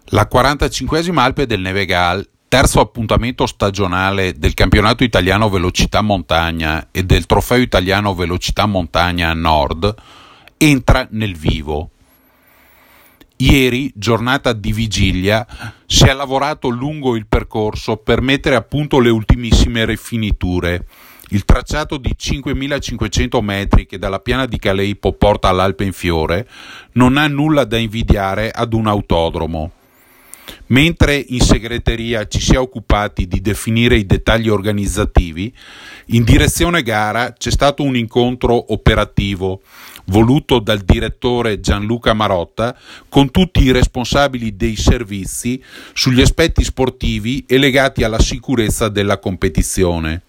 La 45esima Alpe del Nevegal, terzo appuntamento stagionale del campionato italiano velocità montagna e del trofeo italiano velocità montagna Nord, entra nel vivo. Ieri, giornata di vigilia, si è lavorato lungo il percorso per mettere a punto le ultimissime rifiniture. Il tracciato di 5.500 metri che dalla piana di Caleipo porta all'Alpe in Fiore non ha nulla da invidiare ad un autodromo. Mentre in segreteria ci si è occupati di definire i dettagli organizzativi, in direzione gara c'è stato un incontro operativo voluto dal direttore Gianluca Marotta con tutti i responsabili dei servizi sugli aspetti sportivi e legati alla sicurezza della competizione.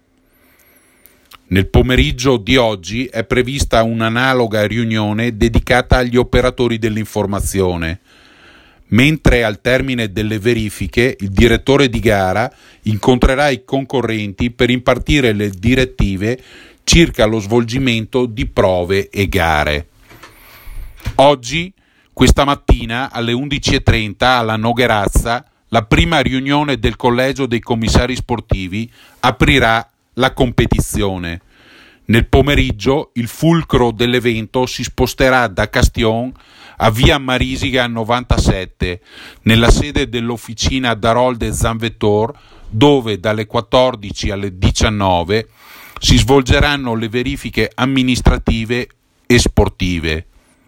Nel pomeriggio di oggi è prevista un'analoga riunione dedicata agli operatori dell'informazione, mentre al termine delle verifiche il direttore di gara incontrerà i concorrenti per impartire le direttive circa lo svolgimento di prove e gare. Oggi, questa mattina, alle 11.30 alla Nogherazza, la prima riunione del Collegio dei Commissari Sportivi aprirà la competizione. Nel pomeriggio il fulcro dell'evento si sposterà da Castion a via Marisiga 97, nella sede dell'officina d'Arolde Zanvettor, dove dalle 14 alle 19 si svolgeranno le verifiche amministrative e sportive.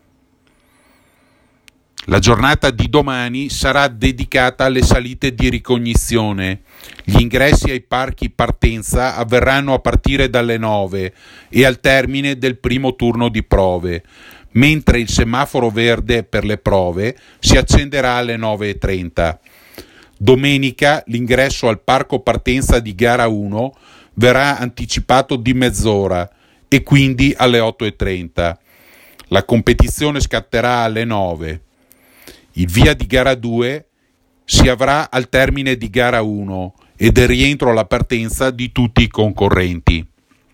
La giornata di domani sarà dedicata alle salite di ricognizione. Gli ingressi ai parchi partenza avverranno a partire dalle 9 e al termine del primo turno di prove, mentre il semaforo verde per le prove si accenderà alle 9.30. Domenica l'ingresso al parco partenza di gara 1 verrà anticipato di mezz'ora e quindi alle 8.30. La competizione scatterà alle 9. Il via di gara 2 si avrà al termine di gara 1 e del rientro alla partenza di tutti i concorrenti.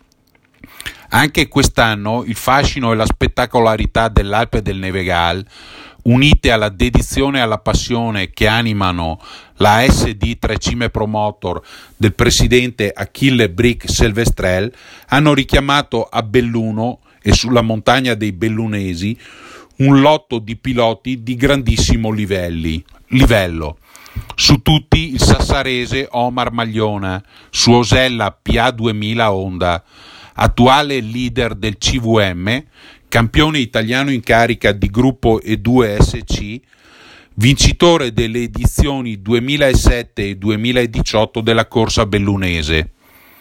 Anche quest'anno il fascino e la spettacolarità dell'Alpe del Nevegal, unite alla dedizione e alla passione che animano la SD Tre Cime Promotor del presidente Achille Bric Silvestrel, hanno richiamato a Belluno e sulla montagna dei Bellunesi un lotto di piloti di grandissimo livello. Su tutti il sassarese Omar Magliona, su Osella PA2000 Honda, attuale leader del CVM, campione italiano in carica di gruppo E2 SC, vincitore delle edizioni 2007 e 2018 della corsa bellunese.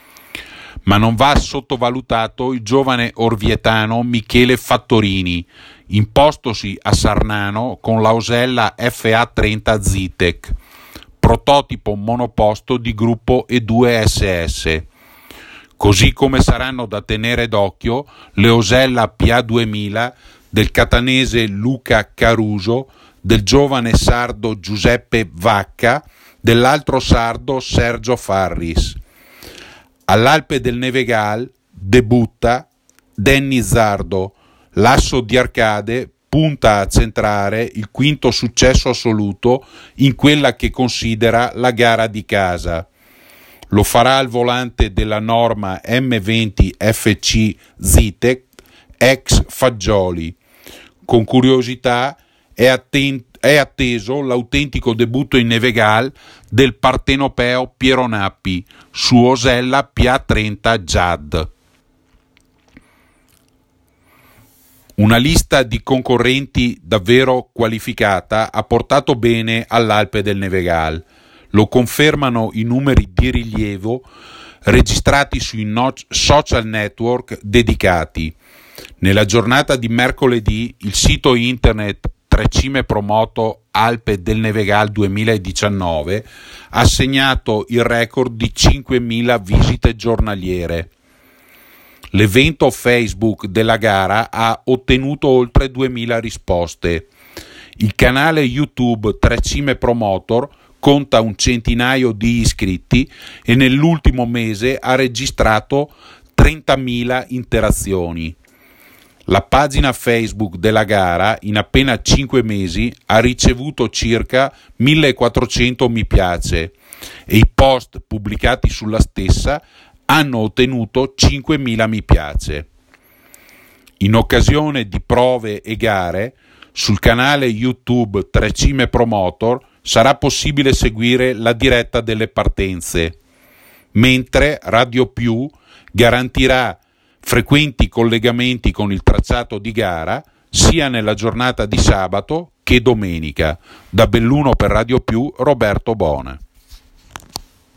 Ma non va sottovalutato il giovane orvietano Michele Fattorini, impostosi a Sarnano con la Osella FA30 Zetec, prototipo monoposto di gruppo E2 SS. Così come saranno da tenere d'occhio le Osella PA2000 del catanese Luca Caruso, del giovane sardo Giuseppe Vacca, dell'altro sardo Sergio Farris. All'Alpe del Nevegal debutta Danny Zardo, l'asso di Arcade punta a centrare il quinto successo assoluto in quella che considera la gara di casa. Lo farà al volante della Norma M20 FC Zetec ex Fagioli. Con curiosità è atteso l'autentico debutto in Nevegal del partenopeo Piero Nappi su Osella PA30 Jad. Una lista di concorrenti davvero qualificata ha portato bene all'Alpe del Nevegal. Lo confermano i numeri di rilievo registrati sui social network dedicati. Nella giornata di mercoledì il sito internet Tre Cime Promoto Alpe del Nevegal 2019 ha segnato il record di 5.000 visite giornaliere. L'evento Facebook della gara ha ottenuto oltre 2.000 risposte. Il canale YouTube Tre Cime Promotor conta un centinaio di iscritti e nell'ultimo mese ha registrato 30.000 interazioni. La pagina Facebook della gara in appena 5 mesi ha ricevuto circa 1400 mi piace e i post pubblicati sulla stessa hanno ottenuto 5000 mi piace. In occasione di prove e gare, sul canale YouTube Trecime Promotor sarà possibile seguire la diretta delle partenze, mentre Radio Più garantirà frequenti collegamenti con il tracciato di gara sia nella giornata di sabato che domenica. Da Belluno per Radio Più, Roberto Bona.